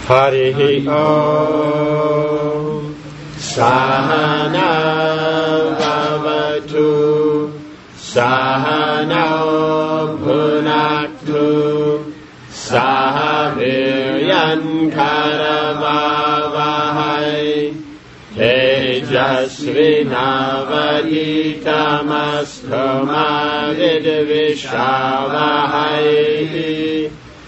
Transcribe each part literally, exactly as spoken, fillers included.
Harihi Om Sahana Bhavatu Sahana Bhunaktu Sahaviryan Karavavahai Tejasvinavaditamaskoma Vidvishavahai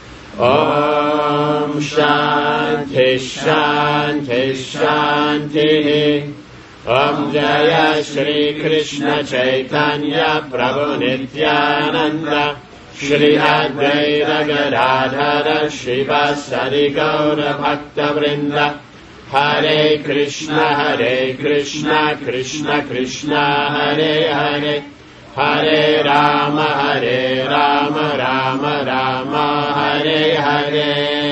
Om Shanti Shanti Shanti Om Jaya Shri Krishna Chaitanya Prabhu Nityananda Shri Advaita Gadadhara Shivasari Gaura Bhakta Vrinda Hare Krishna Hare Krishna Krishna Krishna Hare Hare Hare Rama Hare Rama Rama Rama Hare Hare.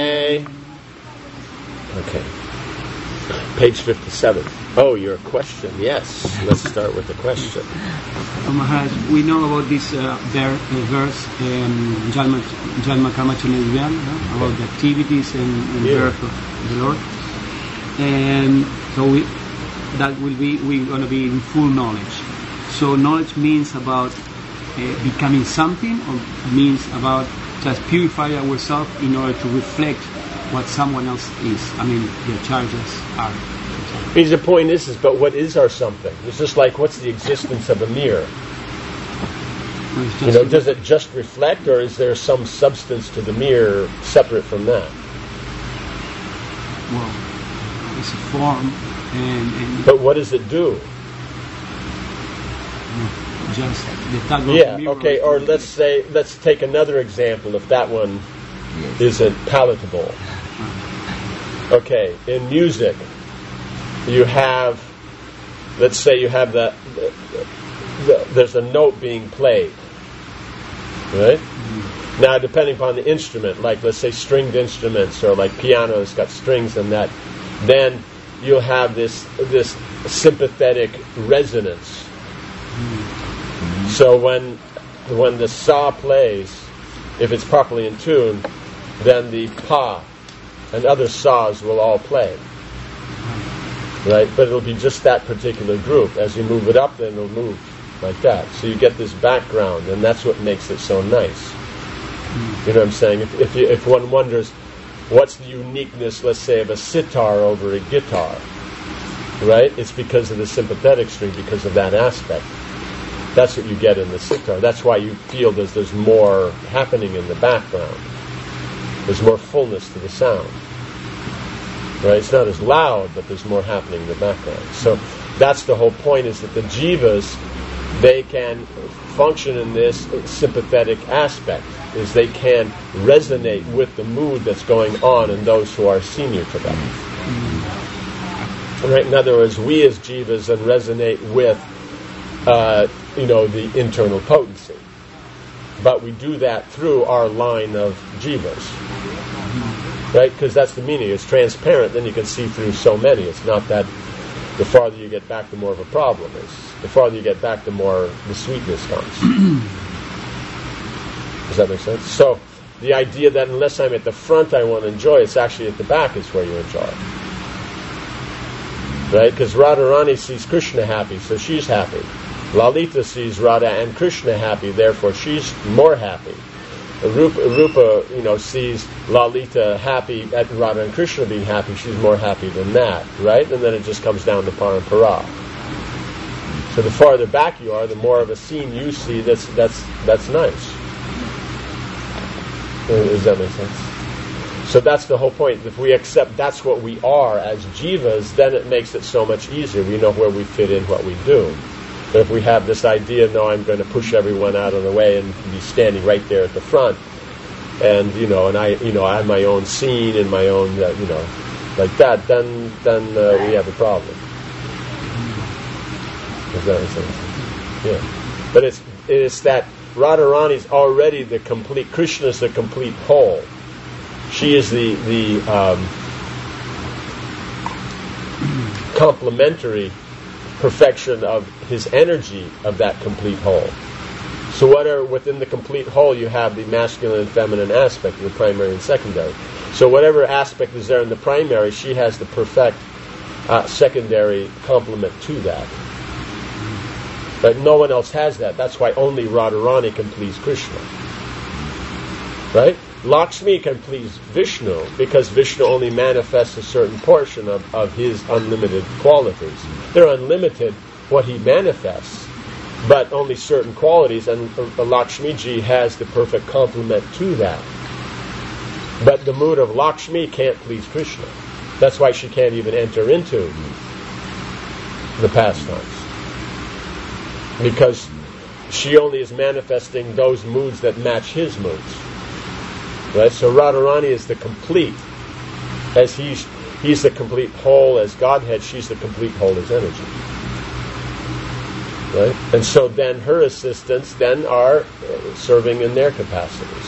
Okay. Page fifty-seven. Oh, your question. Yes. Let's start with the question. Oh, Maharaj, we know about this uh, ver- uh, verse, um, Jalma, Jalma Karma Chanidyan, uh, about the activities and, and yeah. birth of the Lord. And so we, that will be, we're going to be in full knowledge. So knowledge means about uh, becoming something, or means about just purify ourselves in order to reflect what someone else is. I mean, their charges are. Means the point is, is, but what is our something? It's just like, what's the existence of a mirror? Well, you know, does it just reflect, or is there some substance to the mirror separate from that? Well, it's a form, and, and but what does it do? Just the tag of yeah. the mirror. Okay. Or let's say, let's take another example. If that one yes. isn't palatable. Okay. In music, you have, let's say, you have the, the, the there's a note being played, right? Mm-hmm. Now, depending upon the instrument, like let's say stringed instruments, or like piano that's got strings and that, then you'll have this this sympathetic resonance. Mm-hmm. So when when the saw plays, if it's properly in tune, then the pa and other saws will all play. Right? But it'll be just that particular group. As you move it up, then it'll move like that. So you get this background, and that's what makes it so nice. Mm. You know what I'm saying? If if, you, if one wonders, what's the uniqueness, let's say, of a sitar over a guitar? Right? It's because of the sympathetic string, because of that aspect. That's what you get in the sitar. That's why you feel there's, there's more happening in the background. There's more fullness to the sound. Right? It's not as loud, but there's more happening in the background. So that's the whole point, is that the jivas, they can function in this sympathetic aspect, is they can resonate with the mood that's going on in those who are senior to them. Right? In other words, we as jivas and resonate with, uh, you know, the internal potency. But we do that through our line of jivas. Right? Because that's the meaning. It's transparent, then you can see through so many. It's not that the farther you get back, the more of a problem is. The farther you get back, the more the sweetness comes. Does that make sense? So, the idea that unless I'm at the front I want to enjoy, it's actually at the back is where you enjoy. Right? Because Radharani sees Krishna happy, so she's happy. Lalita sees Radha and Krishna happy, therefore she's more happy. Rupa, Rupa, you know, sees Lalita happy at Radha and Krishna being happy. She's more happy than that, right? And then it just comes down to parampara. So the farther back you are, the more of a scene you see. That's that's that's nice. Does that make sense? So that's the whole point. If we accept that's what we are as jivas, then it makes it so much easier. We know where we fit in, what we do. But if we have this idea, no, I'm going to push everyone out of the way and be standing right there at the front, and you know, and I, you know, I have my own scene and my own, uh, you know, like that, then then uh, we have a problem. Does that make sense? Yeah. But it's it's that Radharani's already the complete. Krishna is the complete whole. She is the the um, complementary perfection of his energy of that complete whole. So what are within the complete whole, you have the masculine and feminine aspect, the primary and secondary. So whatever aspect is there in the primary, she has the perfect uh, secondary complement to that. But no one else has that. That's why only Radharani can please Krishna. Right? Lakshmi can please Vishnu because Vishnu only manifests a certain portion of, of his unlimited qualities. They're unlimited what he manifests, but only certain qualities, and uh, Lakshmi ji has the perfect complement to that. But the mood of Lakshmi can't please Krishna. That's why she can't even enter into the pastimes. Because she only is manifesting those moods that match his moods. Right? So Radharani is the complete, as he's he's the complete whole as Godhead, she's the complete whole as energy. Right? And so then her assistants then are uh, serving in their capacities.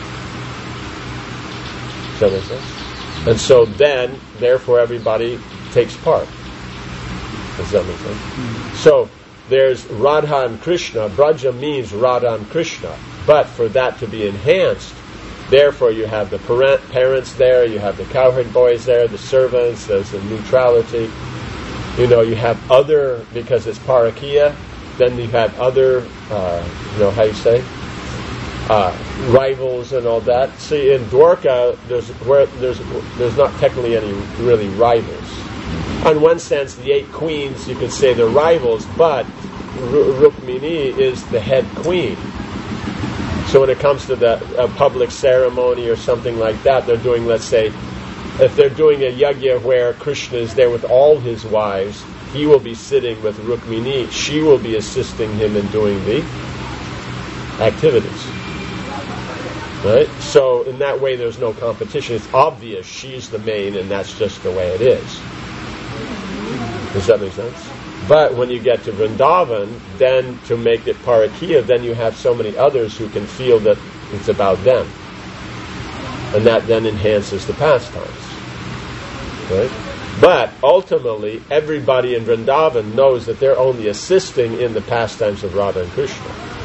Does that make sense? And so then, therefore, everybody takes part. Does that make sense? Mm-hmm. So there's Radha and Krishna. Braja means Radha and Krishna. But for that to be enhanced, therefore you have the parent, parents there, you have the cowherd boys there, the servants, there's the neutrality. You know, you have other, because it's parakia, then you have other, uh, you know, how you say, uh, rivals and all that. See, in Dwarka, there's where there's there's not technically any really rivals. On one sense, the eight queens, you could say they're rivals, but R- Rukmini is the head queen. So when it comes to the a public ceremony or something like that, they're doing, let's say, if they're doing a yajna where Krishna is there with all his wives, he will be sitting with Rukmini. She will be assisting him in doing the activities. Right? So in that way, there's no competition. It's obvious she's the main, and that's just the way it is. Does that make sense? But when you get to Vrindavan, then to make it parakiya, then you have so many others who can feel that it's about them. And that then enhances the pastimes. Right? But ultimately, everybody in Vrindavan knows that they're only assisting in the pastimes of Radha and Krishna.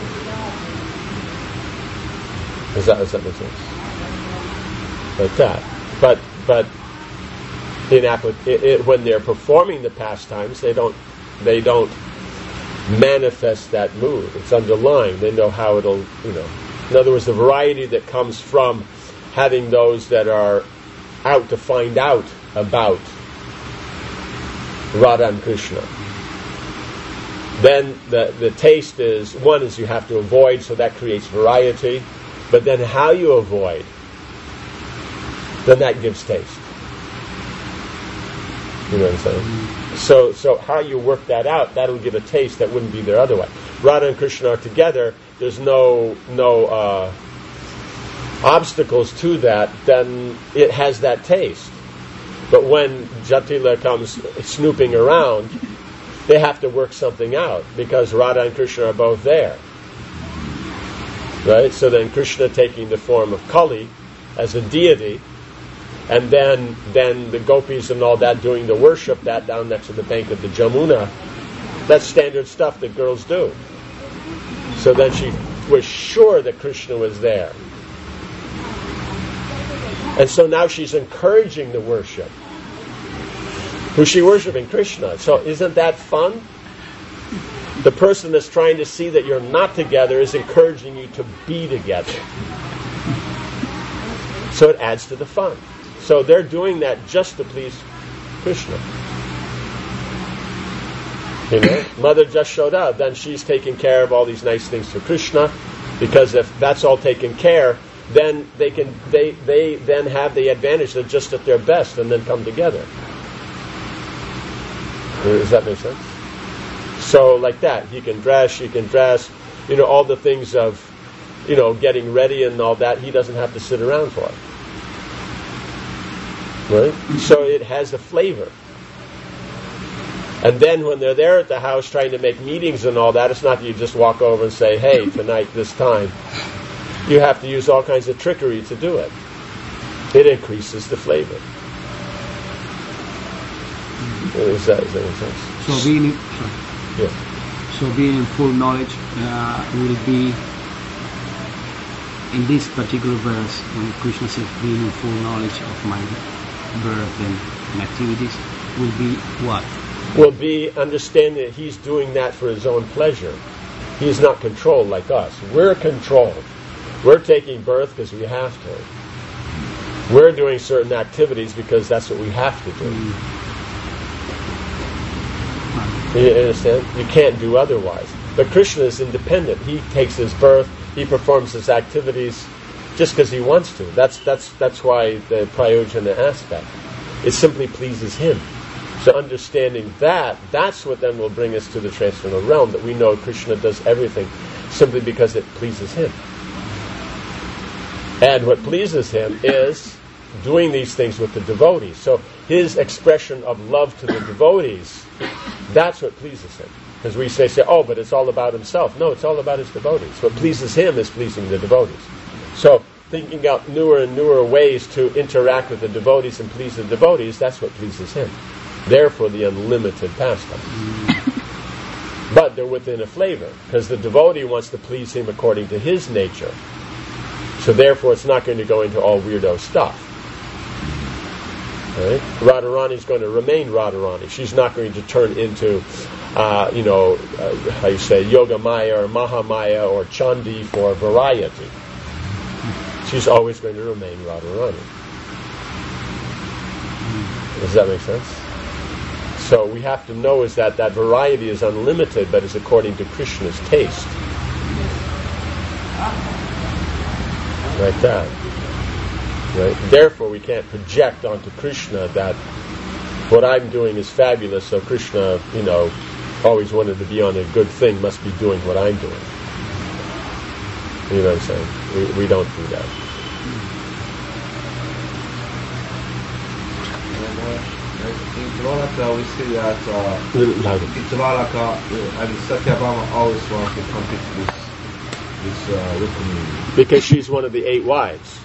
Does that, does that make sense? Like that. But but in applic- it, it, when they're performing the pastimes, they don't they don't manifest that mood. It's underlying. They know how it'll, you know. In other words, the variety that comes from having those that are out to find out about Radha and Krishna. Then the the taste is, one is you have to avoid, so that creates variety. But then how you avoid, then that gives taste. You know what I'm saying? So so how you work that out, that'll give a taste that wouldn't be there otherwise. Radha and Krishna are together, there's no no uh, obstacles to that, then it has that taste. But when Jatila comes snooping around, they have to work something out, because Radha and Krishna are both there. Right? So then Krishna taking the form of Kali as a deity, and then then the gopis and all that doing the worship, that down next to the bank of the Jamuna, that's standard stuff that girls do. So then she was sure that Krishna was there. And so now she's encouraging the worship. Who's she worshiping? Krishna. So isn't that fun? The person that's trying to see that you're not together is encouraging you to be together. So it adds to the fun. So they're doing that just to please Krishna. You know, Mother just showed up, then she's taking care of all these nice things for Krishna, because if that's all taken care, then they can they they then have the advantage. They're just at their best and then come together. Does that make sense? So like that, he can dress, she can dress, you know, all the things of, you know, getting ready and all that, he doesn't have to sit around for it. Right? So it has a flavor. And then when they're there at the house trying to make meetings and all that, it's not that you just walk over and say, hey, tonight, this time. You have to use all kinds of trickery to do it. It increases the flavor. Is that, is that make sense? So being, sorry. Yeah. So being in full knowledge uh, will be in this particular verse, when Krishna says being in full knowledge of my birth and, and activities, will be what? Will be understanding that he's doing that for his own pleasure. He's not controlled like us. We're controlled. We're taking birth because we have to. We're doing certain activities because that's what we have to do. Mm. You understand? You can't do otherwise. But Krishna is independent. He takes his birth, he performs his activities just because he wants to. That's that's that's why the prayojana aspect. It simply pleases him. So understanding that, that's what then will bring us to the transcendental realm, that we know Krishna does everything simply because it pleases him. And what pleases him is doing these things with the devotees. So his expression of love to the devotees, that's what pleases him. Because we say, say, oh, but it's all about himself. No, it's all about his devotees. What pleases him is pleasing the devotees. So thinking out newer and newer ways to interact with the devotees and please the devotees, that's what pleases him. Therefore, the unlimited pastime. But they're within a flavor, because the devotee wants to please him according to his nature. So therefore, it's not going to go into all weirdo stuff. Right? Radharani is going to remain Radharani. She's not going to turn into, uh, you know, uh, how you say, Yoga Maya or Mahamaya or Chandi for variety. She's always going to remain Radharani. Does that make sense? So we have to know is that that variety is unlimited, but is according to Krishna's taste. Like that. Right? Therefore, we can't project onto Krishna that what I'm doing is fabulous, so Krishna, you know, always wanted to be on a good thing, must be doing what I'm doing. You know what I'm saying? We, we don't do that. In Dvalaka, we see that uh, in Dvalaka, uh, I mean, Satyabhama always wants to compete with this uh, Rukmini. Because she's one of the eight wives.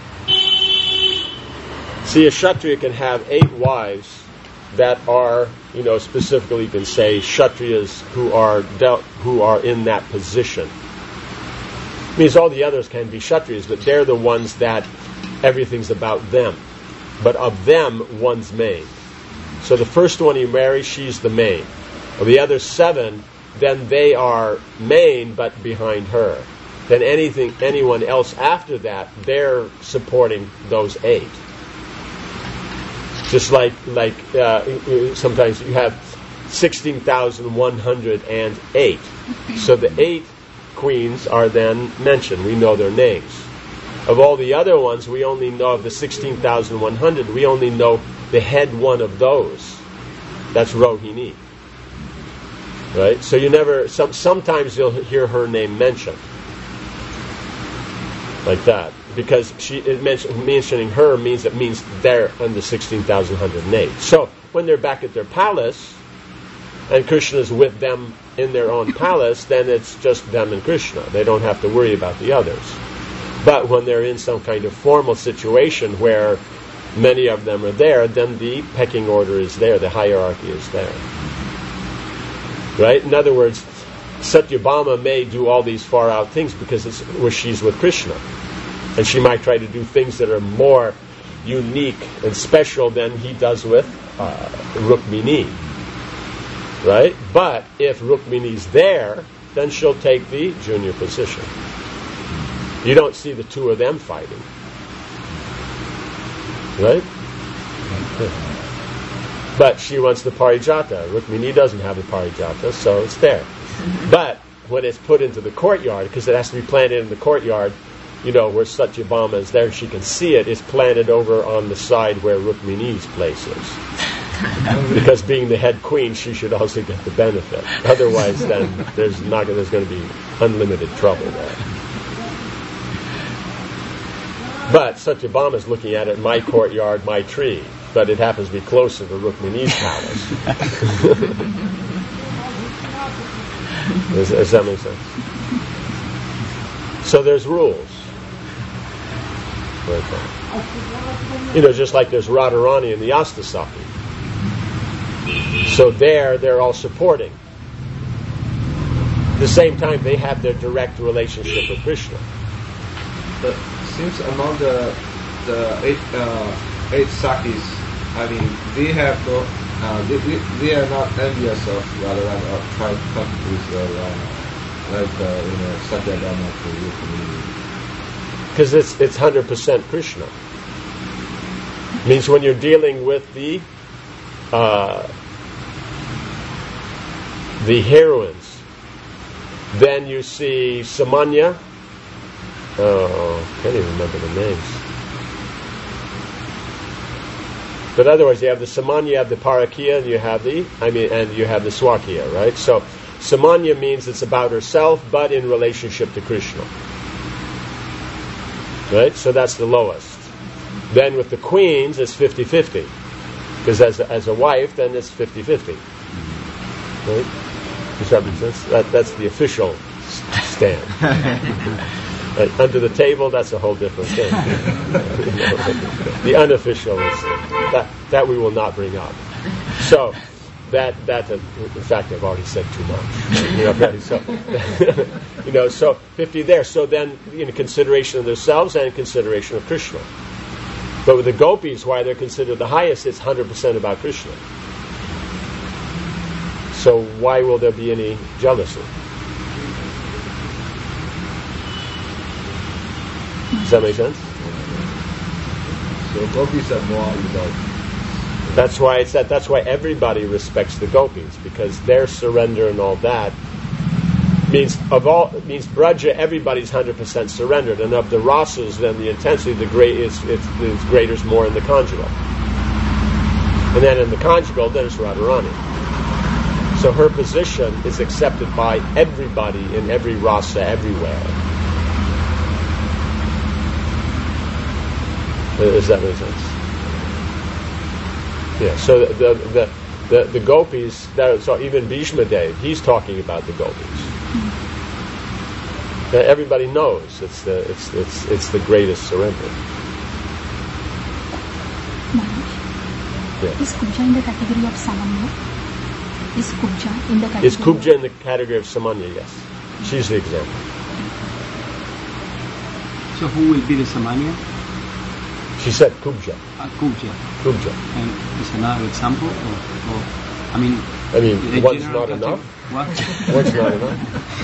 See, a Kshatriya can have eight wives that are, you know, specifically you can say Kshatriyas who are dealt, who are in that position. It means all the others can be Kshatriyas, but they're the ones that everything's about them. But of them, one's main. So the first one you marry, she's the main. Of the other seven, then they are main, but behind her. Then anything, anyone else after that, they're supporting those eight. Just like, like uh, sometimes you have sixteen thousand one hundred eight. So the eight queens are then mentioned. We know their names. Of all the other ones, we only know of the sixteen thousand one hundred, we only know the head one of those. That's Rohini. Right? So you never, some, sometimes you'll hear her name mentioned. Like that. Because she it mention, mentioning her means it means they're under sixteen thousand one hundred eight. So when they're back at their palace, and Krishna is with them in their own palace, then it's just them and Krishna. They don't have to worry about the others. But when they're in some kind of formal situation where many of them are there, then the pecking order is there, the hierarchy is there. Right? In other words, Satyabhama may do all these far out things because it's where she's with Krishna. And she might try to do things that are more unique and special than he does with uh, Rukmini. Right? But if Rukmini's there, then she'll take the junior position. You don't see the two of them fighting. Right? But she wants the parijata. Rukmini doesn't have the parijata, so it's there. But when it's put into the courtyard, because it has to be planted in the courtyard, you know, where Satyabhama is there, she can see it, it's planted over on the side where Rukmini's place is. Because being the head queen, she should also get the benefit. Otherwise, then there's not there's going to be unlimited trouble there. But Satyabhama is looking at it, my courtyard, my tree. But it happens to be closer to Rukmini's palace. does, does that make sense? So there's rules. You know, just like there's Radharani and the Astasaki. So there, they're all supporting. At the same time, they have their direct relationship with Krishna. but seems among the the eight uh, eight Sakis, I mean, they have no, uh, they, they, they are not envious of Radharani or try to come with Radharani, like uh, you know Satyabhama for your community. Because it's it's hundred percent Krishna. Means when you're dealing with the uh, the heroines, then you see Samanya. Oh, can't even remember the names. But otherwise, you have the Samanya, you have the Parakiya, and you have the I mean, and you have the Swakiya, right? So Samanya means it's about herself, but in relationship to Krishna, right? So that's the lowest. Then with the queens, it's fifty-fifty. Because as a, as a wife, then it's fifty-fifty. Right? Does that make sense? That, that's the official stand. Right? Under the table, that's a whole different thing. The unofficial is that, that we will not bring up. So, that, that uh, in fact, I've already said too much. You know, okay, so, you know, so fifty there. So then, in consideration of themselves and in consideration of Krishna. But with the gopis, why they're considered the highest, it's one hundred percent about Krishna. So why will there be any jealousy? Does that make sense? So gopis are more about. That's why it's that. That's why everybody respects the gopis, because their surrender and all that means of all means Braja. Everybody's hundred percent surrendered, and of the rasas, then the intensity, the great is it's, it's greater is more in the conjugal, and then in the conjugal, then it's Radharani. So her position is accepted by everybody in every rasa everywhere. Does that make sense? Yeah. So the the the, the gopis. That, so even Bhishma Dev, he's talking about the gopis. Uh, everybody knows it's the it's it's it's the greatest surrender. Yeah. Is Kubja in the category of Samanya? Is Kubja in the category? Is Kubja in the category of Samanya? Yes, she's the example. So who will be the Samanya? She said Kubja. Uh, Kubja. Kubja. And is another example, or, or I mean. I mean, one's not category? enough. What? One's not enough.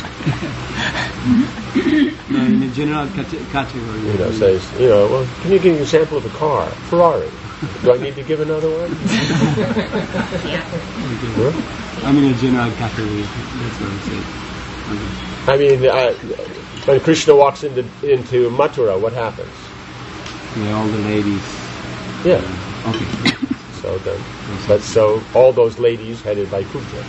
No, in a general cate- category. You know, says, you know, well, can you give me an example of a car? Ferrari. Do I need to give another one? Yeah. Okay. Huh? I mean, a general category. That's what I'm saying. Okay. I mean, uh, when Krishna walks into into Mathura, what happens? Yeah, all the ladies. Yeah. Uh, okay. So then, but so all those ladies headed by Kubja.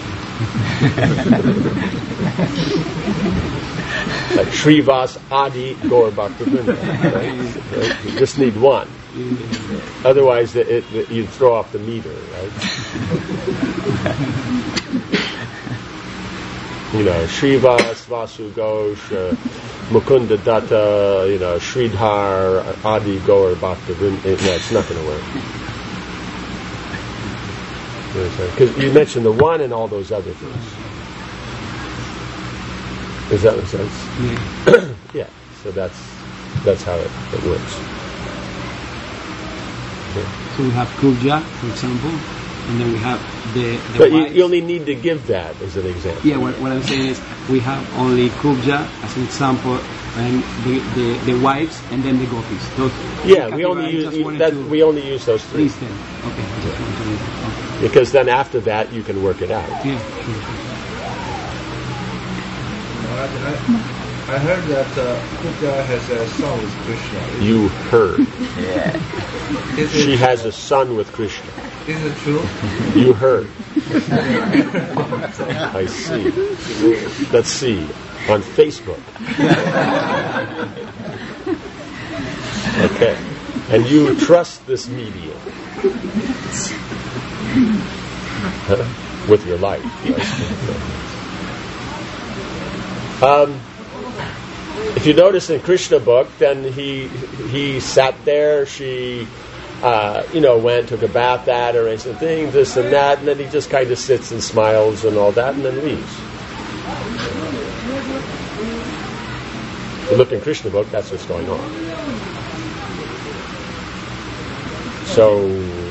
Okay. Like Srivas, Adi, Gaur Bhaktivinoda. Right? Right? You just need one. Otherwise, it, it, it, you throw off the meter, right? You know, Srivas, Vasu Ghosh, uh, Mukunda Datta, you know, Sridhar, Adi, Gaur Bhaktivinoda. No, it's not going to work. Because you mentioned the one and all those other things. Does that make sense? Yeah. Yeah. So that's that's how it, it works. Okay. So we have Kubja, for example, and then we have the. the but you, wives. you only need to give that as an example. Yeah. What, what I'm saying is we have only Kubja as an example, and the, the, the wives, and then the gopis. Those yeah, three we only categories, use just that. wanted to We only use those three. list them. Okay. I just wanted to list them. Okay. Because then after that you can work it out. Yeah. Sure. I, I, I heard that uh, Kubja has a son with Krishna. Is You heard. Yeah. Is She it, has a son with Krishna. Is it true? You heard. I see. Let's see. On Facebook. Okay. And you trust this medium. Huh? With your life. Um, if you notice in Krishna book, then he he sat there, she uh, you know, went, took a bath, that, or anything, this and that, and then he just kind of sits and smiles and all that, and then leaves. you look in Krishna book, that's what's going on. So,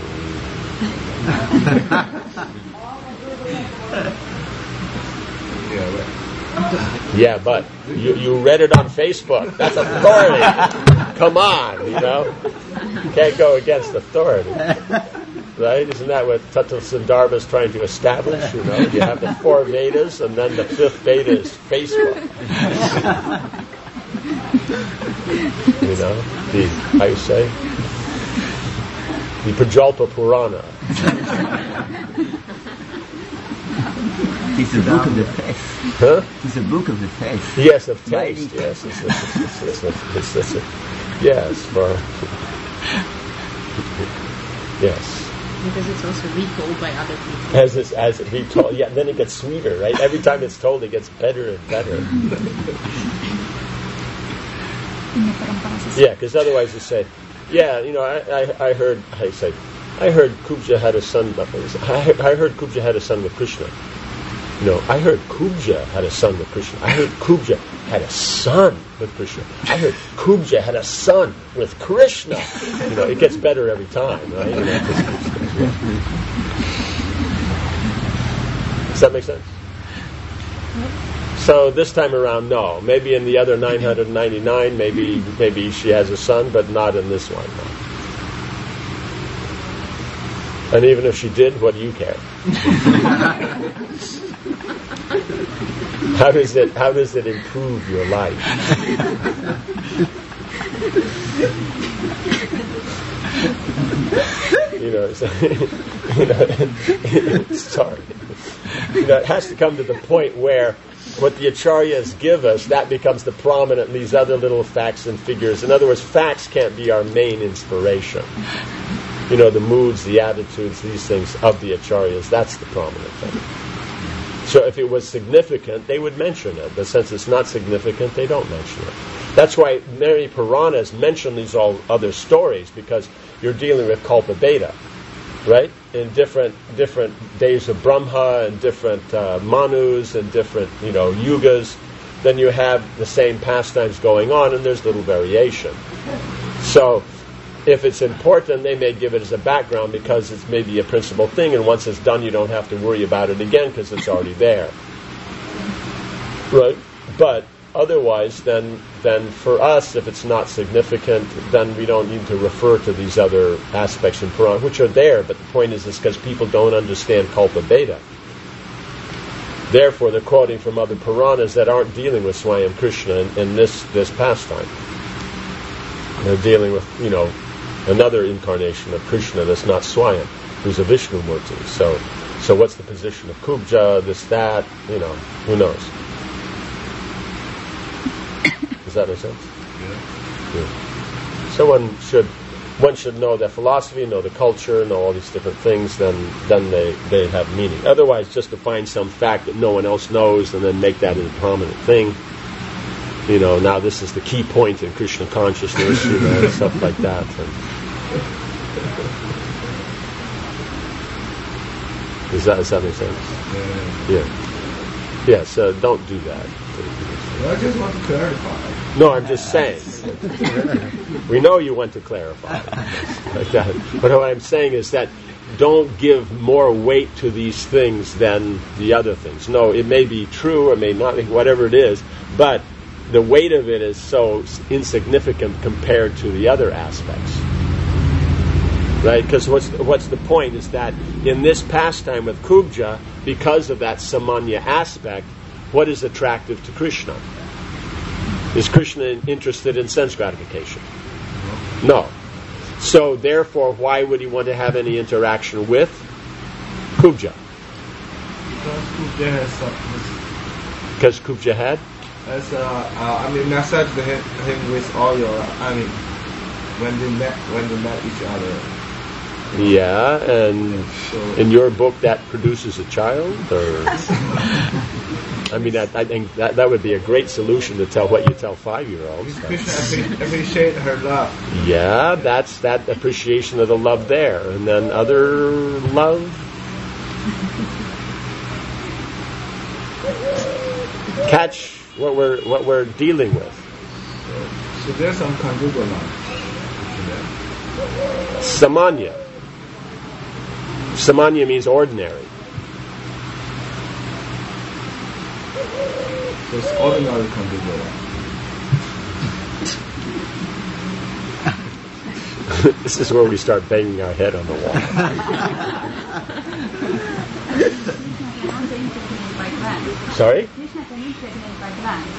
yeah, but you, you read it on Facebook. That's authority. Come on, you know. You can't go against authority. Right? Isn't that what Tattva Sundarbha is trying to establish? You know, you have the four Vedas, and then the fifth Veda is Facebook. You know, the, how you say? The Prajalpa Purana. It's a book of the faith. Huh? It's a book of the faith. Yes, of taste. Yes, it's, it's, it's, it's, it's, it's, it's, it's, yes, for yes. Because it's also retold by other people. As it's, as it retold, yeah. Then it gets sweeter, right? Every time it's told, it gets better and better. Yeah, because otherwise you say, yeah, you know, I, I, I heard, I say, I heard Kubja had a son. I heard Kubja had a son with Krishna. No, I heard Kubja had a son with Krishna. I heard Kubja had a son with Krishna. I heard Kubja had a son with Krishna. You know, it gets better every time, right? You know, it just keeps going. Does that make sense? So this time around, no. Maybe in the other nine hundred ninety-nine, maybe maybe she has a son, but not in this one. No. And even if she did, what do you care? How does it how does it improve your life? You know, so, you know, sorry. You know, it has to come to the point where what the acharyas give us, that becomes the prominent, these other little facts and figures. In other words, facts can't be our main inspiration. You know, the moods, the attitudes, these things of the acharyas, that's the prominent thing. So if it was significant, they would mention it. But since it's not significant, they don't mention it. That's why many Puranas mention these all other stories, because you're dealing with Kalpa Beta, right? In different different days of Brahma and different uh, Manus and different, you know, yugas, then you have the same pastimes going on, and there's little variation. So if it's important, they may give it as a background because it's maybe a principal thing, and once it's done, you don't have to worry about it again because it's already there. Right? But otherwise, then, then for us, if it's not significant, then we don't need to refer to these other aspects in Purana, which are there, but the point is, is because people don't understand Kalpa Beta. Therefore, they're quoting from other Puranas that aren't dealing with Swayam Krishna in, in this, this pastime. They're dealing with, you know, another incarnation of Krishna that's not Swayam, who's a Vishnu Murti. So, so what's the position of Kubja, this, that, you know, who knows? Does that make sense? Yeah. Yeah. So one should, one should know their philosophy, know the culture, know all these different things, then, then they, they have meaning. Otherwise, just to find some fact that no one else knows and then make that a prominent thing, you know, now this is the key point in Krishna consciousness, you know, and stuff like that. And does that, does that make sense? Yeah. Yeah, so don't do that. Well, I just want to clarify. No, I'm just saying. We know you want to clarify. Like that. But what I'm saying is that don't give more weight to these things than the other things. No, it may be true, it may not be, whatever it is, but the weight of it is so insignificant compared to the other aspects. Right? Because what's, what's the point is that in this pastime with Kubja, because of that samanya aspect, what is attractive to Krishna? Is Krishna interested in sense gratification? No. So therefore, why would he want to have any interaction with Kubja? Because Kubja has something. Because Kubja had? As uh, uh, I mean, massage him, him with all your. I mean, when they met, when they met each other. Yeah, and so, in your book that produces a child, or I mean, that, I think that that would be a great solution to tell what you tell five-year-olds. Krishna appreciate her love. Yeah, that's that appreciation of the love there, and then other love. Catch what we're what we're dealing with. So there's some conjugal nouns. Samanya. Samanya means ordinary. So it's ordinary conjugal noun. This is where we start banging our head on the wall. Sorry? Krishna can impregnate by glance.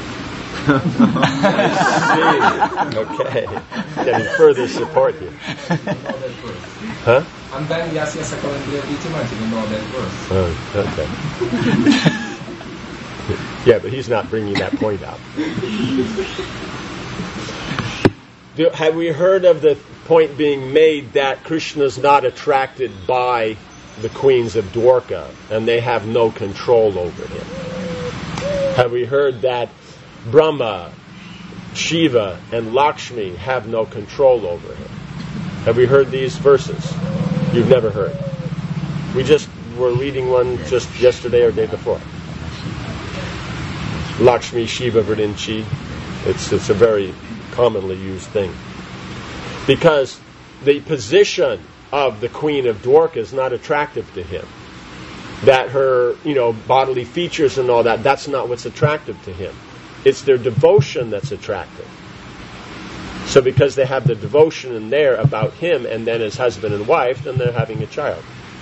I see. Okay. Getting further support here. Huh? And then Yasya Sakalendriya Vitimanti, you know that verse. Oh, okay. Yeah, but he's not bringing that point up. Do, have we heard of the point being made that Krishna's not attracted by the queens of Dwarka and they have no control over him? Have we heard that Brahma, Shiva, and Lakshmi have no control over him? Have we heard these verses? You've never heard. We just were reading one just yesterday or day before. Lakshmi, Shiva, Vrinchi. It's it's a very commonly used thing. Because the position of the queen of Dwarka is not attractive to him. That her, you know, bodily features and all that, that's not what's attractive to him. It's their devotion that's attractive. So because they have the devotion in there about him and then his husband and wife, then they're having a child.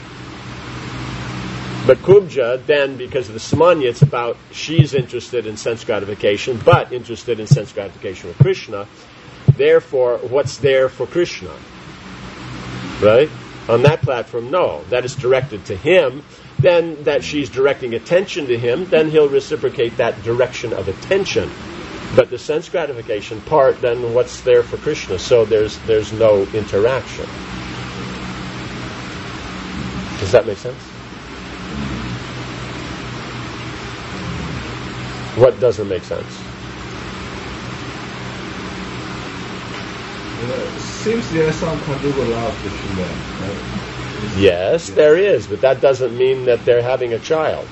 But Kubja, then, because of the Samanya, it's about she's interested in sense gratification, but interested in sense gratification with Krishna. Therefore, what's there for Krishna? Right? On that platform, no. That is directed to him. Then that she's directing attention to him, then he'll reciprocate that direction of attention. But the sense gratification part, then what's there for Krishna? So there's there's no interaction. Does that make sense? What doesn't make sense? Uh, seems there are some conjugal nouns between them, right? Yes, yeah. there is, but that doesn't mean that they're having a child.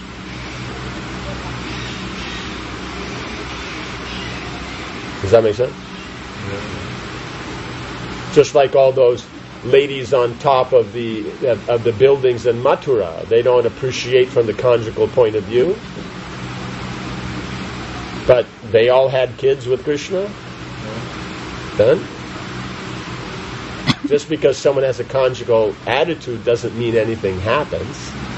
Does that make sense? Yeah. Just like all those ladies on top of the of, of the buildings in Mathura, they don't appreciate from the conjugal point of view, but they all had kids with Krishna. Yeah. Done. Just because someone has a conjugal attitude doesn't mean anything happens.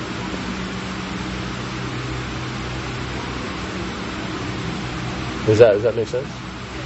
Does that does that make sense?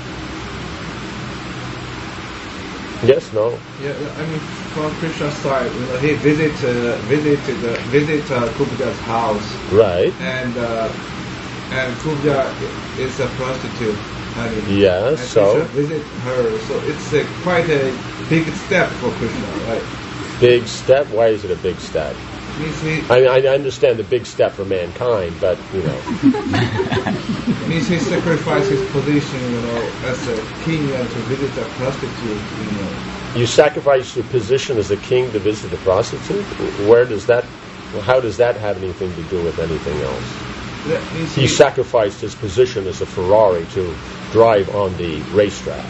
Yes, no. Yeah, I mean, from Krishna's side, you know, he visit, uh, visited, uh, visit uh, Kubja's house, Right. and uh, and Kubja is a prostitute. I mean, Yeah, and so? Krishna visit her, so it's a, quite a big step for Krishna, right? Big step? Why is it a big step? Means he, I, I understand the big step for mankind, but, you know. means he sacrificed his position, you know, as a king and to visit a prostitute, you know. You sacrifice your position as a king to visit a prostitute? Where does that, how does that have anything to do with anything else? That means He sacrificed his position as a Ferrari to drive on the racetrack.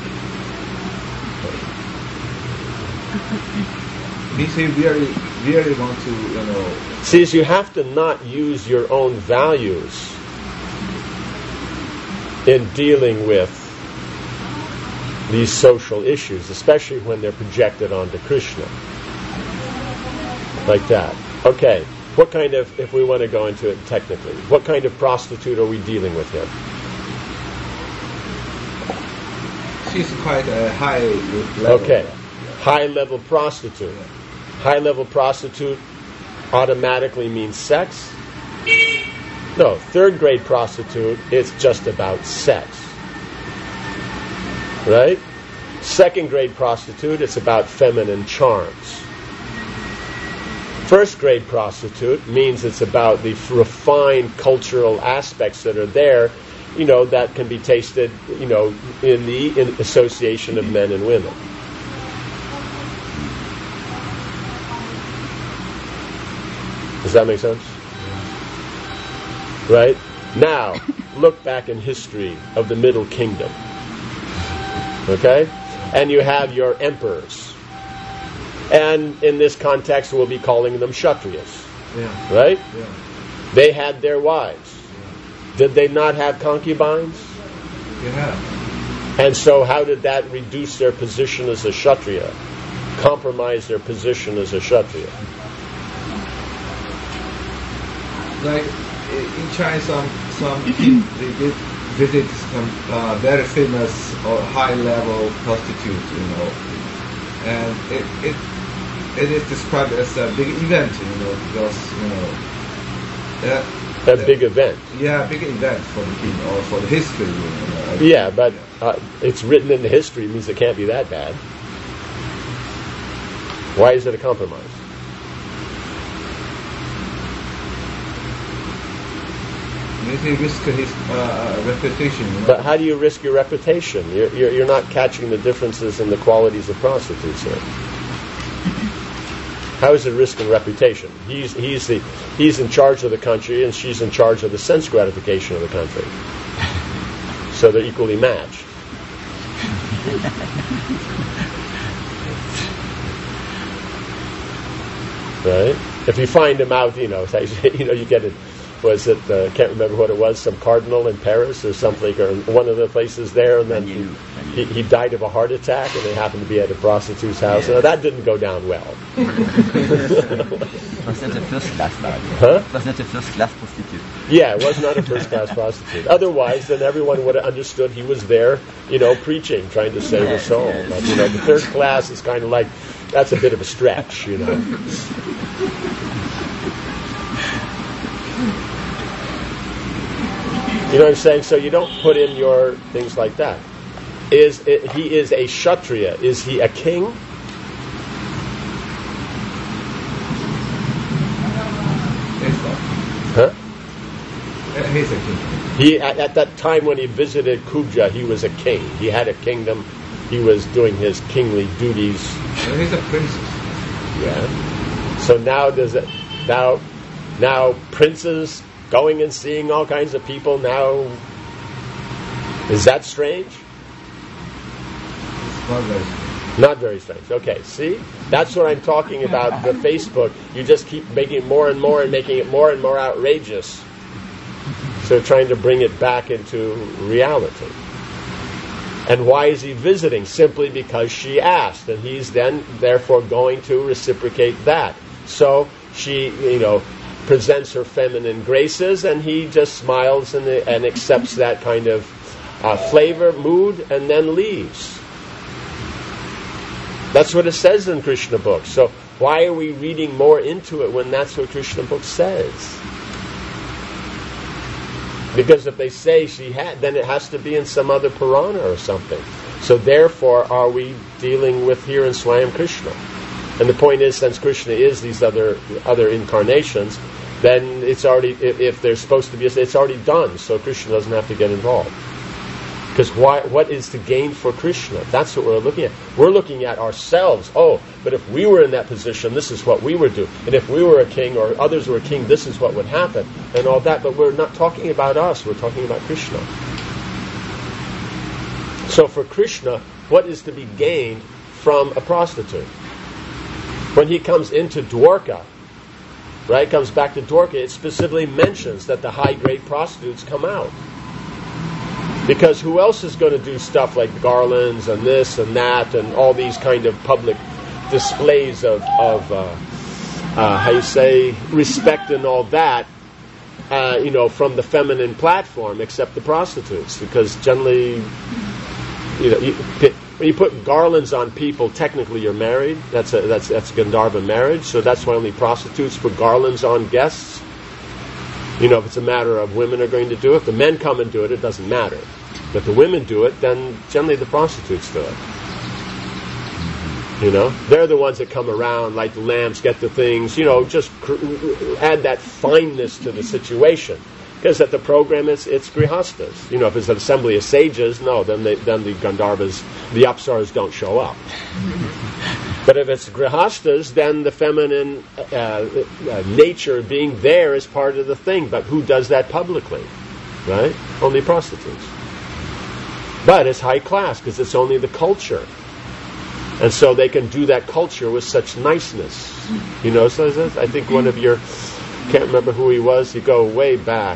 means he really, really want to, you know. See, you have to not use your own values in dealing with these social issues, especially when they're projected onto Krishna. Like that. Okay, what kind of, if we want to go into it technically, what kind of prostitute are we dealing with here? She's quite a high level. Okay, high-level prostitute. High-level prostitute automatically means sex? No, third-grade prostitute, it's just about sex. Right? Second-grade prostitute, it's about feminine charms. First-grade prostitute means it's about the refined cultural aspects that are there, you know, that can be tasted, you know, in the in association of men and women. Does that make sense? Right? Now, look back in history of the Middle Kingdom. Okay? And you have your emperors. And in this context, we'll be calling them Kshatriyas. Yeah. Right? Yeah. They had their wives. Did they not have concubines? Yeah. And so how did that reduce their position as a Kshatriya? Compromise their position as a Kshatriya? Like in China, some some kids they did visit some uh, very famous or high level prostitutes, you know, and it it it is described as a big event, you know, because you know. Uh, A big event. Yeah, big event for the king or for the history. You know, like, Yeah, but uh, it's written in the history, means it can't be that bad. Why is it a compromise? Maybe risk his uh, reputation. You know? But how do you risk your reputation? You're, you're, you're not catching the differences in the qualities of prostitutes here. How is it risking reputation? He's he's the he's in charge of the country, and she's in charge of the sense gratification of the country. So they're equally matched. Right? If you find him out, you know, you know, you get it. Was it? I uh, can't remember what it was. Some cardinal in Paris or something, or one of the places there, and then he, he, he died of a heart attack, and they happened to be at a prostitute's house. Yeah. Now that didn't go down well. Was that a first class bag? Huh? Was that a first class prostitute? Yeah, it was not a first class prostitute. Otherwise, then everyone would have understood he was there, you know, preaching, trying to save a soul. But, you know, the third class is kind of like, that's a bit of a stretch, you know. You know what I'm saying? So you don't put in your things like that. Is it, he is a Kshatriya? Is he a king? Huh? He's a king. He at, at that time when he visited Kubja, he was a king. He had a kingdom. He was doing his kingly duties. He's a princess. Yeah. So now does it now now princes going and seeing all kinds of people now, is that strange? Not very strange. Not very strange. Okay, see? That's what I'm talking about, the Facebook. You just keep making it more and more and making it more and more outrageous. So trying to bring it back into reality. And why is he visiting? Simply because she asked, and he's then therefore going to reciprocate that. So she, you know, presents her feminine graces, and he just smiles and, and accepts that kind of uh, flavor, mood, and then leaves. That's what it says in Krishna books. So why are we reading more into it when that's what Krishna book says? Because if they say she had, then it has to be in some other Purana or something. So therefore, are we dealing with here in Swayam Krishna? And the point is, since Krishna is these other other incarnations, then it's already, if, if there's supposed to be, it's already done. So Krishna doesn't have to get involved. Because why? What is the gain for Krishna? That's what we're looking at. We're looking at ourselves. Oh, but if we were in that position, this is what we would do. And if we were a king or others were a king, this is what would happen. And all that. But we're not talking about us. We're talking about Krishna. So for Krishna, what is to be gained from a prostitute? When he comes into Dwarka, right, comes back to Dwarka, it specifically mentions that the high-grade prostitutes come out. Because who else is going to do stuff like garlands and this and that and all these kind of public displays of, of uh, uh, how you say, respect and all that, uh, you know, from the feminine platform, except the prostitutes? Because generally, you know, you, when you put garlands on people, technically you're married. That's a, that's that's Gandharva marriage. So that's why only prostitutes put garlands on guests. You know, if it's a matter of women are going to do it, if the men come and do it, it doesn't matter. But the women do it, then generally the prostitutes do it. You know, they're the ones that come around, light the lamps, get the things. You know, just cr- add that fineness to the situation. Because at the program, it's it's grihastas. You know, if it's an assembly of sages, no, then they, then the Gandharvas, the apsaras don't show up. But if it's grihastas, then the feminine uh, uh, nature being there is part of the thing. But who does that publicly? Right? Only prostitutes. But it's high class because it's only the culture. And so they can do that culture with such niceness. You know, so I think one of your, can't remember who he was, you go way back.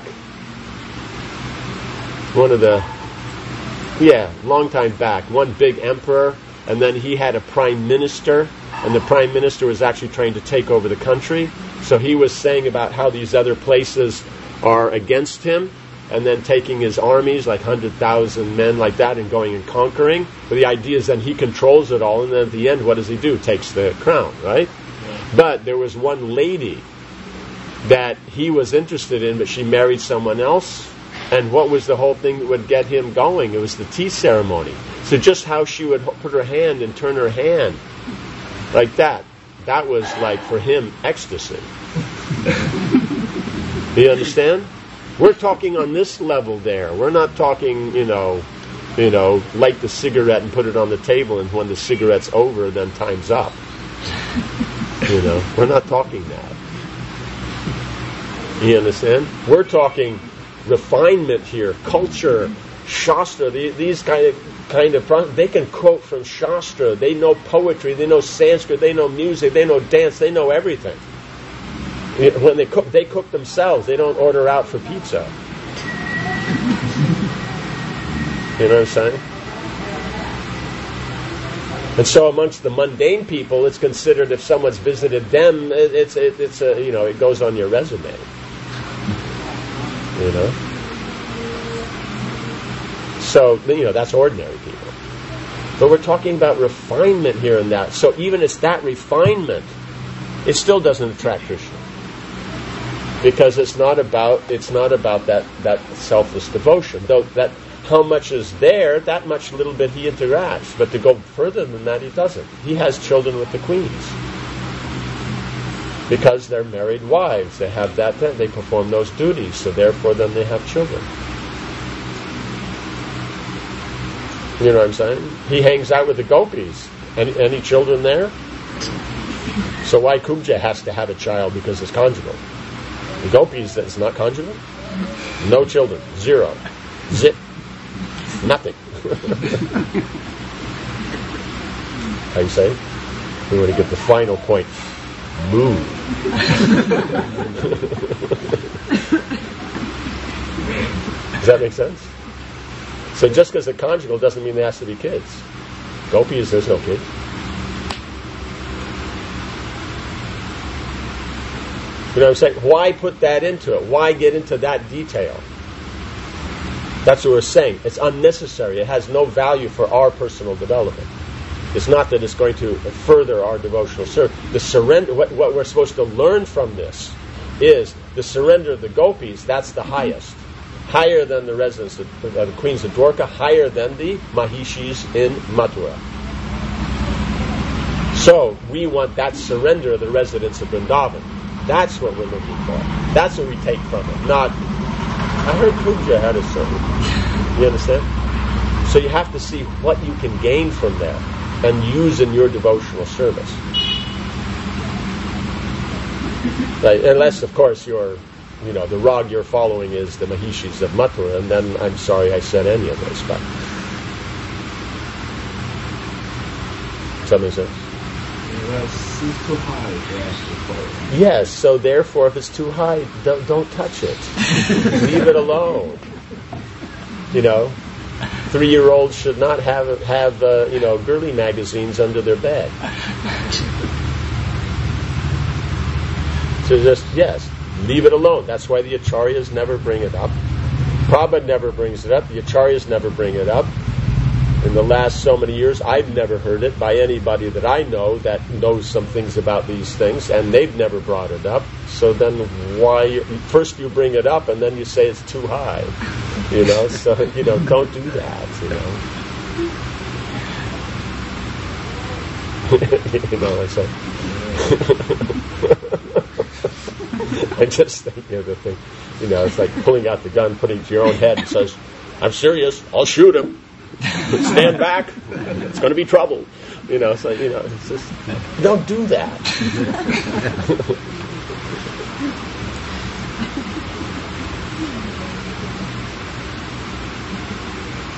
One of the, yeah, long time back, one big emperor, and then he had a prime minister, and the prime minister was actually trying to take over the country. So he was saying about how these other places are against him, and then taking his armies, like one hundred thousand men like that, and going and conquering. But the idea is then he controls it all, and then at the end, what does he do? Takes the crown, right? But there was one lady that he was interested in, but she married someone else. And what was the whole thing that would get him going? It was the tea ceremony. So just how she would put her hand and turn her hand like that, that was like for him ecstasy. Do you understand? We're talking on this level there. We're not talking, you know, you know, light the cigarette and put it on the table, and when the cigarette's over, then time's up. You know, we're not talking that. You understand? We're talking refinement here, culture, Shastra. The, these kind of kind of they can quote from Shastra. They know poetry. They know Sanskrit. They know music. They know dance. They know everything. When they cook, they cook themselves. They don't order out for pizza. You know what I'm saying? And so, amongst the mundane people, it's considered if someone's visited them, it, it's it, it's a you know it goes on your resume. You know. So you know that's ordinary people. But we're talking about refinement here and that. So even it's that refinement, it still doesn't attract Krishna. Because it's not about it's not about that, that selfless devotion. Though that how much is there, that much little bit he interacts. But to go further than that, he doesn't. He has children with the queens. Because they're married wives. They have that, they perform those duties. So therefore then they have children. You know what I'm saying? He hangs out with the gopis. Any, any children there? So why Kubja has to have a child because it's conjugal? The gopis, it's not conjugal? No children. Zero. Zip. Nothing. How you say? We want to get the final point. Moo. Does that make sense? So just because they're conjugal doesn't mean there has to be kids. Gopis, there's no kids. You know what I'm saying? Why put that into it? Why get into that detail? That's what we're saying. It's unnecessary. It has no value for our personal development. It's not that it's going to further our devotional service. The surrender, what, what we're supposed to learn from this is the surrender of the gopis, that's the highest. Higher than the residents of uh, the queens of Dwarka, higher than the Mahishis in Mathura. So, we want that surrender of the residents of Vrindavan. That's what we're looking for. That's what we take from it. Not, I heard Kubja had a sermon. You understand? So you have to see what you can gain from there and use in your devotional service. Right? Unless, of course, you're, you know, the rag you're following is the Mahishis of Mathura, and then I'm sorry I said any of this, but does that make sense? Well, it's too high to ask for. Yes, so therefore, if it's too high, don't, don't touch it. Leave it alone. You know, three-year-olds should not have have uh, you know girly magazines under their bed. So just yes, leave it alone. That's why the acharyas never bring it up. Prabhupada never brings it up. The acharyas never bring it up. In the last so many years, I've never heard it by anybody that I know that knows some things about these things, and they've never brought it up. So then why, first you bring it up, and then you say it's too high. You know, so, you know, don't do that, you know. You know what I'm saying? I just think of the thing, you know, it's like pulling out the gun, putting it to your own head, and says, I'm serious, I'll shoot him. Stand back. It's going to be trouble. You know, so you know, it's just don't do that.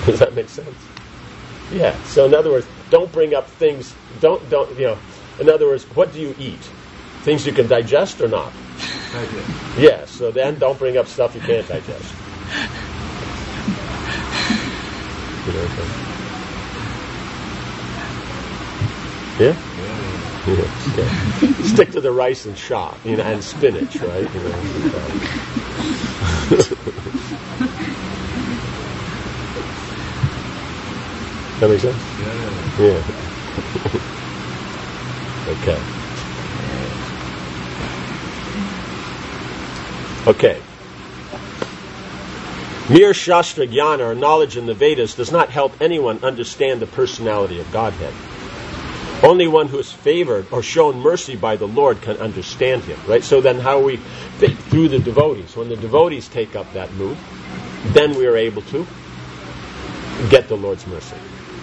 Does that make sense? Yeah. So in other words, don't bring up things. Don't don't you know? In other words, what do you eat? Things you can digest or not? Digest. Yeah. So then, don't bring up stuff you can't digest. You know what I'm saying? Yeah. Yeah. Yeah. Stick to the rice and shop, you know, and spinach, right? You know. That makes sense? Yeah. Yeah. Okay. Okay. Mere Shastra Jnana, or knowledge in the Vedas, does not help anyone understand the personality of Godhead. Only one who is favored or shown mercy by the Lord can understand Him, right? So then how we, through the devotees, when the devotees take up that move, then we are able to get the Lord's mercy.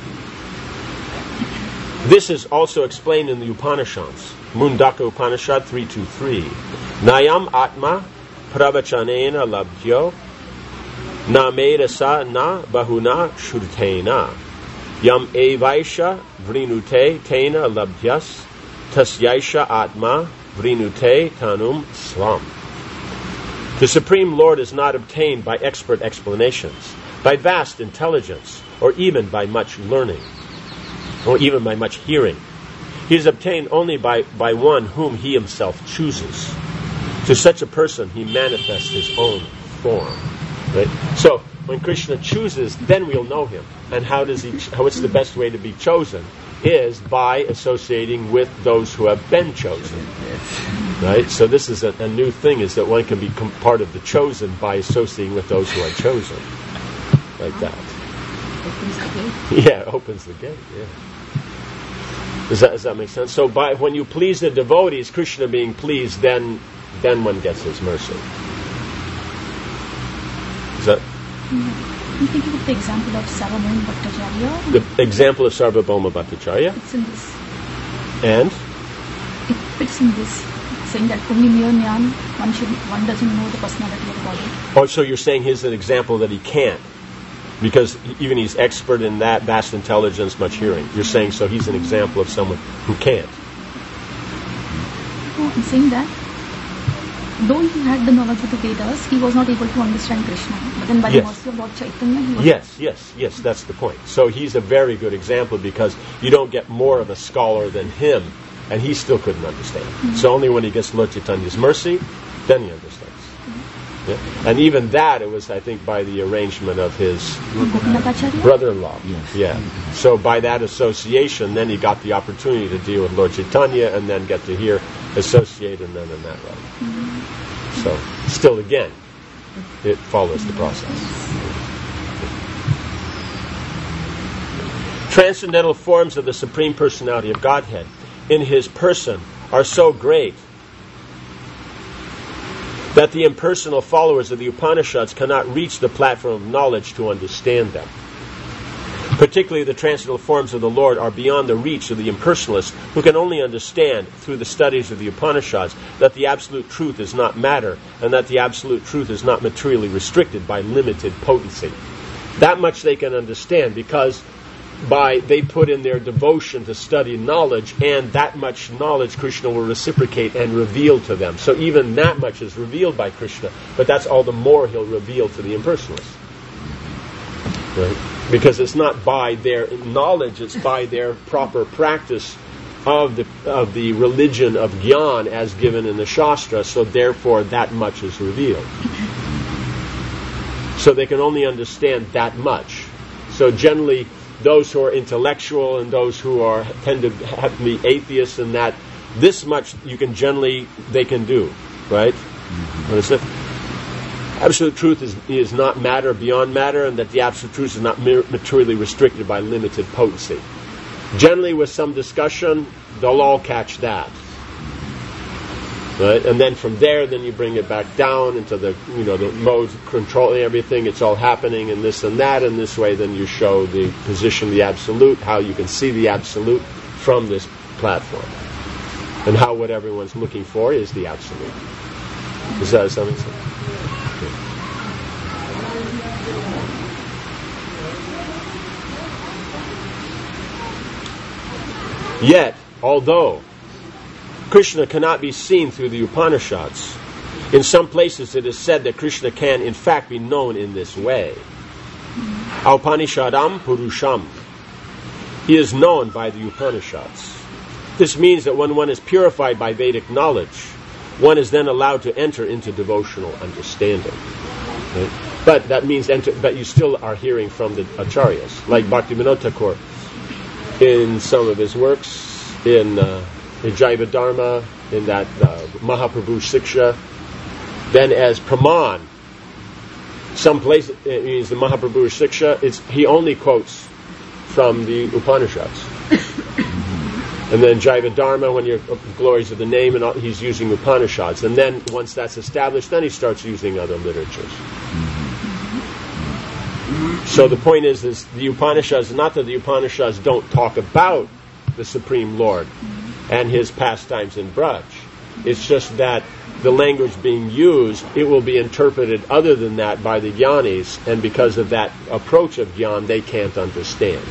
This is also explained in the Upanishads. Mundaka Upanishad three twenty-three. Nayam Atma Pravachanena Labdhyo Na Medasa Na Bahuna Shurtena Yam Evaisha Vrinute Tena Labdhyas Tasyaisha Atma Vrinute Tanum Slam. The Supreme Lord is not obtained by expert explanations, by vast intelligence, or even by much learning, or even by much hearing. He is obtained only by, by one whom He Himself chooses. To such a person, He manifests His own form. Right? So, when Krishna chooses, then we'll know Him. And how does He? What's the best way to be chosen? Is by associating with those who have been chosen. Right? So this is a, a new thing: is that one can become part of the chosen by associating with those who are chosen, like that. Opens the gate. Yeah, it opens the gate. Yeah. Does that does that make sense? So, by when you please the devotees, Krishna being pleased, then then one gets His mercy. Is that? I'm thinking of the example of Sarvabhauma Bhattacharya. The example of Sarvabhauma Bhattacharya. It's in this. And? It fits in this, saying that only mere jnana, one should, one doesn't know the personality of the body. Oh, so you're saying here's an example that he can't, because even he's expert in that, vast intelligence, much hearing. You're saying so he's an example of someone who can't. No, I'm saying that though he had the knowledge of the Vedas, he was not able to understand Krishna. But then by Yes. the mercy of Lord Chaitanya, he was... Yes, yes, yes, that's the point. So he's a very good example, because you don't get more of a scholar than him, and he still couldn't understand. Mm-hmm. So only when he gets Lord Chaitanya's mercy, then he understands. Mm-hmm. Yeah. And even that, it was, I think, by the arrangement of his Gopinathacharya? brother-in-law. Yes. Yeah. So by that association, then he got the opportunity to deal with Lord Chaitanya, and then get to hear, associate, and then in that way. Mm-hmm. So, still again, it follows the process. Transcendental forms of the Supreme Personality of Godhead in His person are so great that the impersonal followers of the Upanishads cannot reach the platform of knowledge to understand them. Particularly the transcendental forms of the Lord are beyond the reach of the impersonalists, who can only understand through the studies of the Upanishads that the absolute truth is not matter, and that the absolute truth is not materially restricted by limited potency. That much they can understand, because by they put in their devotion to study knowledge, and that much knowledge Krishna will reciprocate and reveal to them. So even that much is revealed by Krishna, but that's all the more He'll reveal to the impersonalists. Right? Because it's not by their knowledge, it's by their proper practice of the of the religion of Gyan as given in the Shastra, so therefore that much is revealed. So they can only understand that much. So generally, those who are intellectual and those who are tend to have to be atheists and that, this much you can generally, they can do, right? Mm-hmm. What is it? Absolute truth is, is not matter beyond matter, and that the absolute truth is not materially restricted by limited potency. Generally, with some discussion, they'll all catch that. Right? And then from there, then you bring it back down into the, you know, the modes of controlling everything. It's all happening and this and that, and this way then you show the position of the absolute, how you can see the absolute from this platform. And how what everyone's looking for is the absolute. Is that something? Yet, although Krishna cannot be seen through the Upanishads, in some places it is said that Krishna can in fact be known in this way. Upanishadam Purusham. He is known by the Upanishads. This means that when one is purified by Vedic knowledge, one is then allowed to enter into devotional understanding. Right? But that means enter, but you still are hearing from the acharyas, like Bhaktivinoda Thakur in some of his works, in, uh, in Jaiva Dharma, in that uh, Mahaprabhu Siksha. Then as Praman, some place it means the Mahaprabhu Siksha, it's, he only quotes from the Upanishads. And then Jaiva Dharma, when you're glories of the name, and all, he's using Upanishads. And then once that's established, then he starts using other literatures. So the point is, is the Upanishads, not that the Upanishads don't talk about the Supreme Lord and his pastimes in Braj. It's just that the language being used, it will be interpreted other than that by the Jnanis, and because of that approach of Jnana, they can't understand.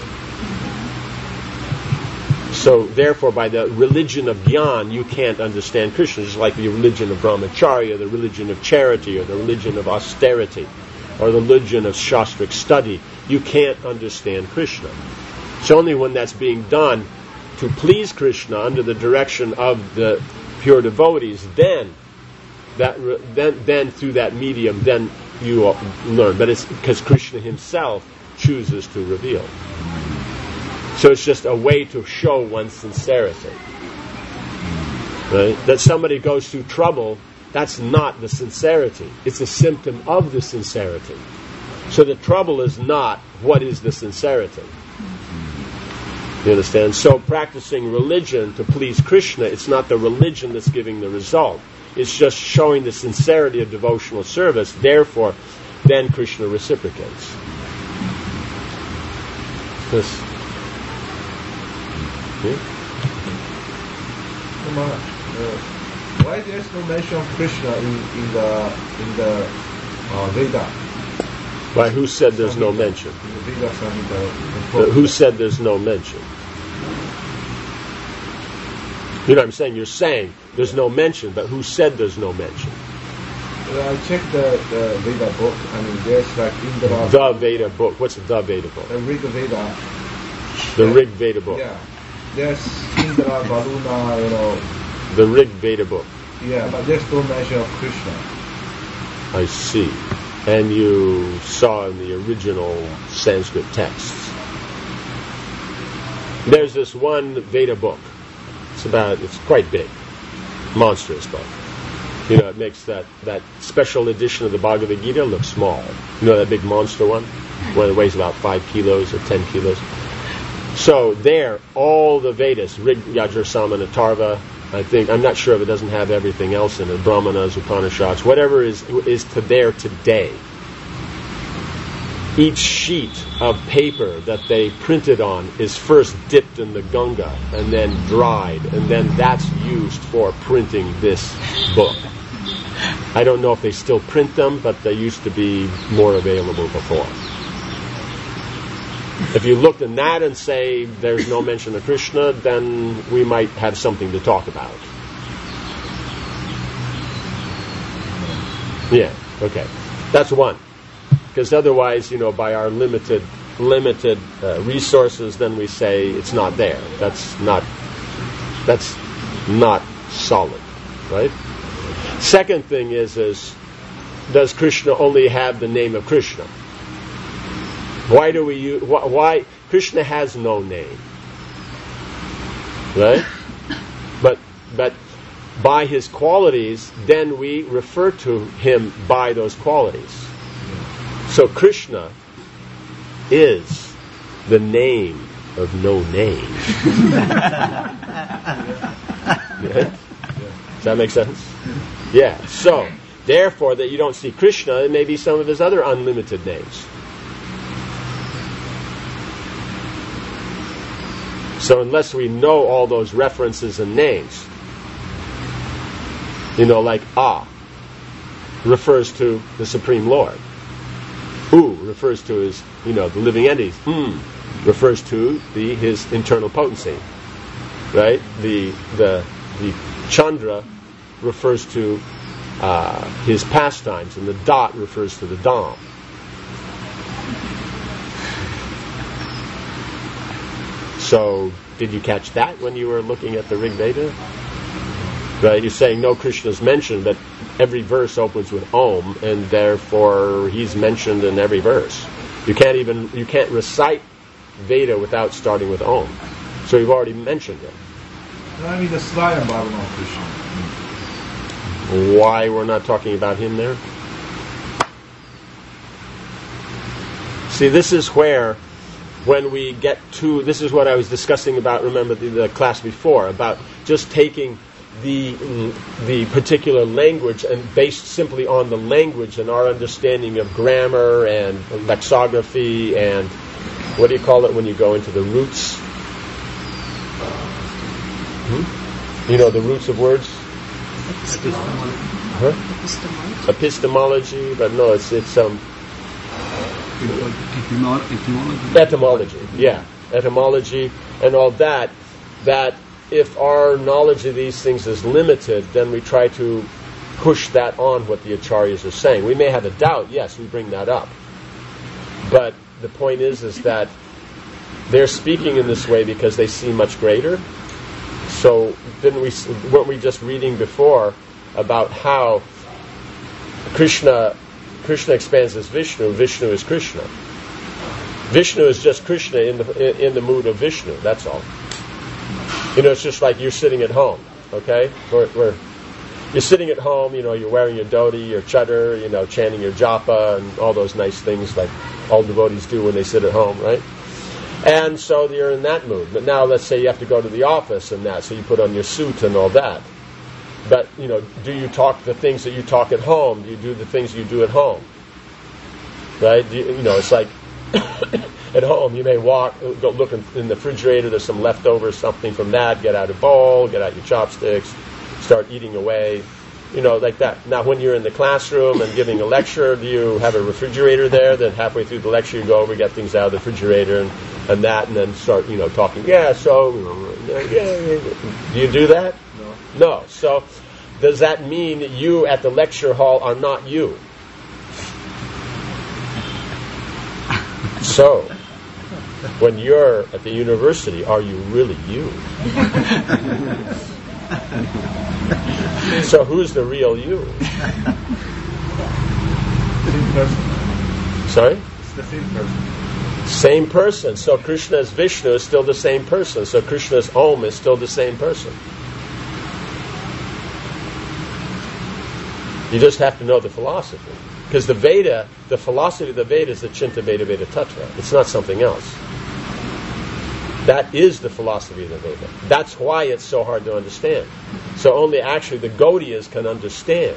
So therefore, by the religion of Jnana, you can't understand Krishna, just like the religion of Brahmacharya, the religion of charity, or the religion of austerity, or the religion of Shastric study. You can't understand Krishna. It's only when that's being done to please Krishna under the direction of the pure devotees, then that then then through that medium, then you learn. But it's because Krishna himself chooses to reveal. So it's just a way to show one's sincerity. Right? That somebody goes through trouble, that's not the sincerity. It's a symptom of the sincerity. So the trouble is not what is the sincerity. You understand? So practicing religion to please Krishna, it's not the religion that's giving the result. It's just showing the sincerity of devotional service. Therefore, then Krishna reciprocates. This. Yeah? Uh, why there's no mention of Krishna in, in the in the uh, Veda? By who said there's no mention? In the Veda, uh, who said there's no mention? You know what I'm saying? You're saying there's no mention, but who said there's no mention? Well, I checked the, the Veda book. I mean, there's like Indra. The Veda book. What's the Veda book? The Rig Veda. The Rig Veda book. Yeah. There's Indra, Varuna, you know. The Rig Veda book. Yeah, but there's no mention of Krishna. I see. And you saw in the original Sanskrit texts. There's this one Veda book. It's about, it's quite big. Monstrous book. You know, it makes that, that special edition of the Bhagavad Gita look small. You know that big monster one? One that weighs about five kilos or ten kilos. So there, all the Vedas, Rig, Yajur, Sama, and Atharva, I think, I'm not sure if it doesn't have everything else in it, Brahmanas, Upanishads, whatever is is to there today. Each sheet of paper that they printed on is first dipped in the Ganga and then dried, and then that's used for printing this book. I don't know if they still print them, but they used to be more available before. If you looked in that and say there's no mention of Krishna, then we might have something to talk about. Yeah, okay. That's one. Because otherwise, you know, by our limited limited uh, resources, then we say it's not there. That's not that's not solid, right? Second thing is, is does Krishna only have the name of Krishna? Why do we use, why, why Krishna has no name, right? But but by his qualities, then we refer to him by those qualities. So Krishna is the name of no name. Yeah? Does that make sense? Yeah. So therefore, that you don't see Krishna, it may be some of his other unlimited names. So unless we know all those references and names, you know, like Ah refers to the Supreme Lord. U refers to his, you know, the living entities. Mm refers to the his internal potency. right? The the the Chandra refers to uh, his pastimes, and the dot refers to the Dham. So, did you catch that when you were looking at the Rig Veda? Right? You're saying no Krishna's mentioned, but every verse opens with Om, and therefore he's mentioned in every verse. You can't even you can't recite Veda without starting with Om. So you've already mentioned it. No, I mean the Svayam Bhagavan Krishna. Why we're not talking about him there? See, this is where, when we get to, this is what I was discussing about, remember the, the class before, about just taking the the particular language and based simply on the language and our understanding of grammar and lexicography and what do you call it when you go into the roots? Hmm? You know the roots of words? Epistemology. Huh? Epistemology. Epistemology, but no, it's it's um Etymology. etymology. Yeah, etymology and all that. That if our knowledge of these things is limited, then we try to push that on what the acharyas are saying. We may have a doubt. Yes, we bring that up. But the point is, is that they're speaking in this way because they see much greater. So didn't we? Weren't we just reading before about how Krishna, Krishna expands as Vishnu, Vishnu is Krishna. Vishnu is just Krishna in the in the mood of Vishnu. That's all. You know, it's just like you're sitting at home. Okay, we're, we're you're sitting at home. You know, you're wearing your dhoti, your chadar, you know, chanting your japa and all those nice things like all devotees do when they sit at home, right? And so you're in that mood. But now let's say you have to go to the office and that, so you put on your suit and all that. But, you know, do you talk the things that you talk at home? Do you do the things you do at home? Right? Do you, you know, it's like at home you may walk, go look in, in the refrigerator, there's some leftovers, something from that, get out a bowl, get out your chopsticks, start eating away. You know, like that. Now, when you're in the classroom and giving a lecture, do you have a refrigerator there? Then halfway through the lecture, you go over, get things out of the refrigerator and, and that, and then start, you know, talking. Yeah, so, you know, yeah, yeah. Do you do that? No. No. So, does that mean that you at the lecture hall are not you? So, when you're at the university, are you really you? So who's the real you? Same person. Sorry? It's the same person. Same person. So Krishna's Vishnu is still the same person. So Krishna's Om is still the same person. You just have to know the philosophy. Because the Veda, the philosophy of the Veda is the Chinta Veda Veda Tattva. It's not something else. That is the philosophy of the Veda. That's why it's so hard to understand. So only actually the Gaudiyas can understand.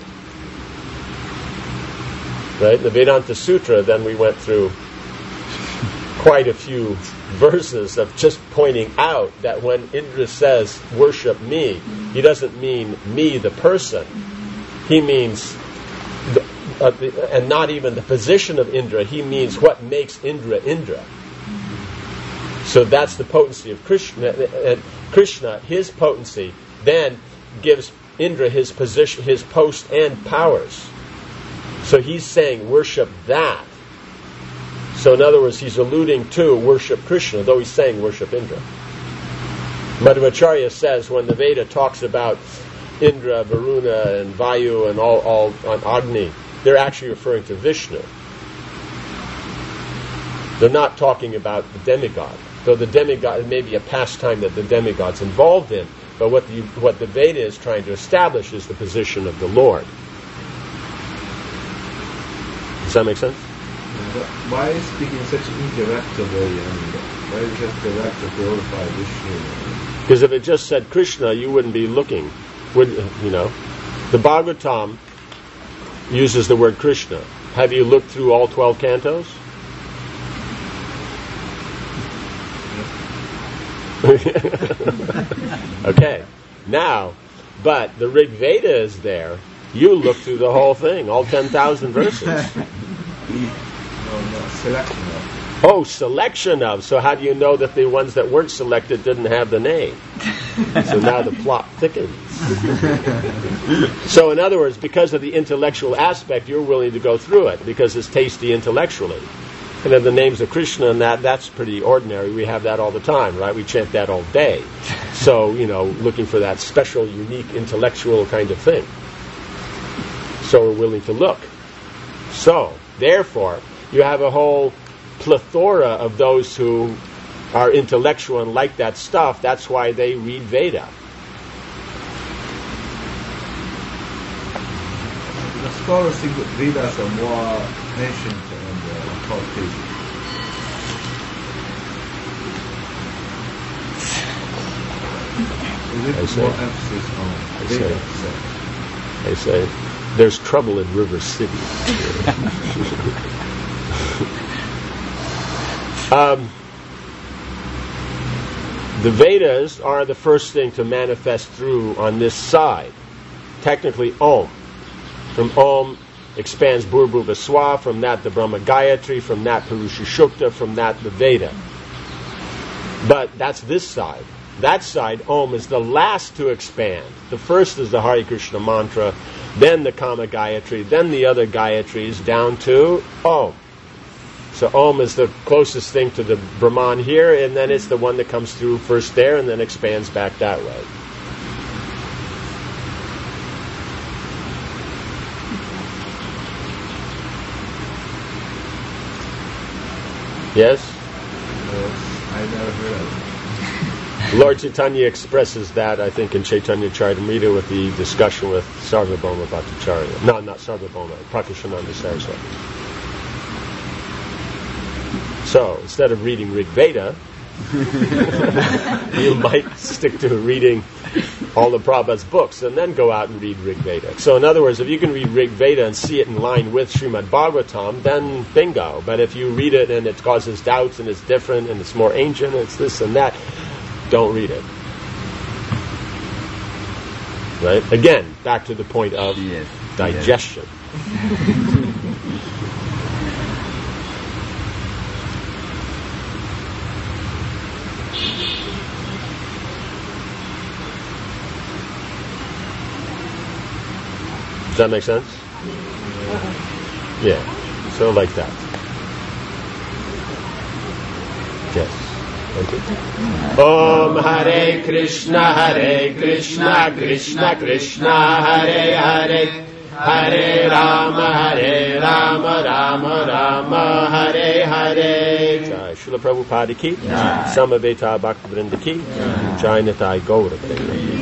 Right? The Vedanta Sutra, then we went through quite a few verses of just pointing out that when Indra says, worship me, he doesn't mean me, the person. He means, the, uh, the, and not even the position of Indra, he means what makes Indra Indra. So that's the potency of Krishna. And Krishna, his potency, then gives Indra his position, his post and powers. So he's saying, worship that. So in other words, he's alluding to worship Krishna, though he's saying worship Indra. Madhvacharya says when the Veda talks about Indra, Varuna, and Vayu, and all, all on Agni, they're actually referring to Vishnu. They're not talking about the demigod. Though the demigod, it may be a pastime that the demigod's involved in, but what the, what the Veda is trying to establish is the position of the Lord. Does that make sense? Why is speaking such indirect way, and why is just direct to glorify Vishnu? Because if it just said Krishna, you wouldn't be looking, would you know? The Bhagavatam uses the word Krishna. Have you looked through all twelve cantos? Okay, now, but the Rig Veda is there. You look through the whole thing, all ten thousand verses. No, no, selection of. Oh, selection of. So how do you know that the ones that weren't selected didn't have the name? So now the plot thickens. So in other words, because of the intellectual aspect, you're willing to go through it because it's tasty intellectually. And then the names of Krishna and that, that's pretty ordinary. We have that all the time, right? We chant that all day. So, you know, looking for that special, unique, intellectual kind of thing. So we're willing to look. So, therefore, you have a whole plethora of those who are intellectual and like that stuff. That's why they read Veda. The scholars think that Vedas are more ancient and uh, authoritative. Is it say. more emphasis on I Veda? say. I say, there's trouble in River City. um, the Vedas are the first thing to manifest through on this side. Technically, Om. From Om expands Bhurbhuva Swa, from that the Brahma Gayatri, from that Purusha Shukta, from that the Veda. But that's this side. That side, Om, is the last to expand. The first is the Hare Krishna mantra, then the Kama Gayatri, then the other Gayatris, down to Om. So Om is the closest thing to the Brahman here, and then it's the one that comes through first there and then expands back that way. Yes? Yes, I never heard of it. Lord Chaitanya expresses that, I think, in Chaitanya Charitamrita with the discussion with Sarvabhauma Bhattacharya. No, not Sarvabhauma, Prakashananda Saraswati. So, instead of reading Rig Veda, you might stick to reading all the Prabhupada's books and then go out and read Rig Veda. So in other words, if you can read Rig Veda and see it in line with Srimad Bhagavatam, then bingo. But if you read it and it causes doubts and it's different and it's more ancient and it's this and that, don't read it. Right? Again, back to the point of yes. digestion. Yes. Does that make sense? Yeah. So like that. Yes. Om Hare Krishna Hare Krishna Krishna Krishna Hare Hare Hare Rama Hare Rama Rama Rama Hare Hare. Jai Srila Prabhupada ki, Samaveta Bhaktivinoda ki, Jai Nitai Gaura Prema.